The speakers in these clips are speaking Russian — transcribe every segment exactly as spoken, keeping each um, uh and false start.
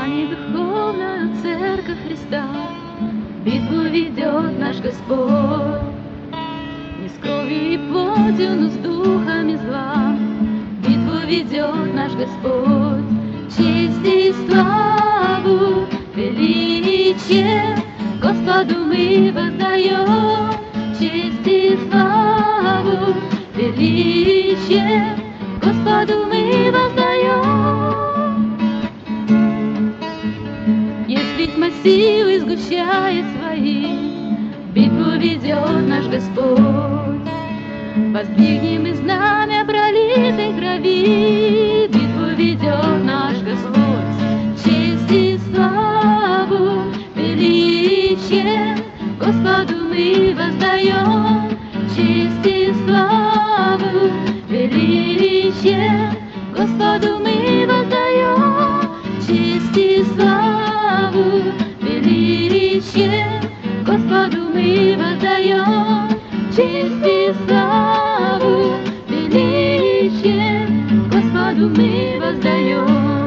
брани духовную церковь Христа битву ведет наш Господь. Не с кровью и плотью, но с духами зла битву ведет наш Господь. Честь и славу, величие Господу мы воздаем. Честь и славу, величие Господу мы воздаем. Если тьма силы сгущает свои, битву ведет наш Господь. Воздвигнем и знамя пролитой крови, битву ведет наш Господь. Честь и славу, величие Господу мы воздаем. Честь и славу, величие Господу мы воздаем. Честь и славу, величие Господу мы воздаем. Честь и славу, величие Господу мы воздаем.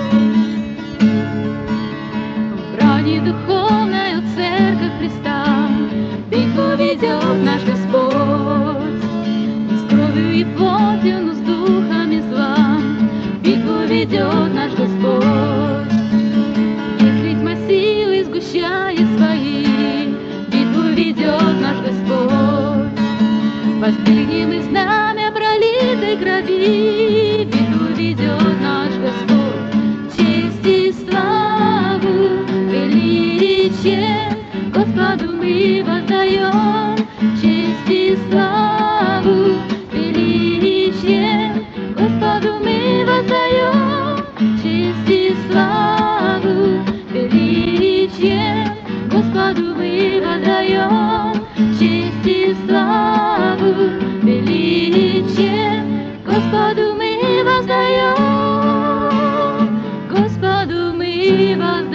В брани духовную церковь Христа битву ведет наш Господь. Не с кровью и плотью, но с духами зла битву ведет наш Господь. Если тьма силы сгущает свои, битву ведет наш Господь. Воздвигнем и знамя пролитой крови, битву ведет наш Господь. Честь и славу, величие Господу мы воздаем. Честь и славу, величие Господу мы воздаем. Честь и славу, величие Господу мы воздаем. Честь и славу, величие Господу мы воздаем. Господу мы воздаем.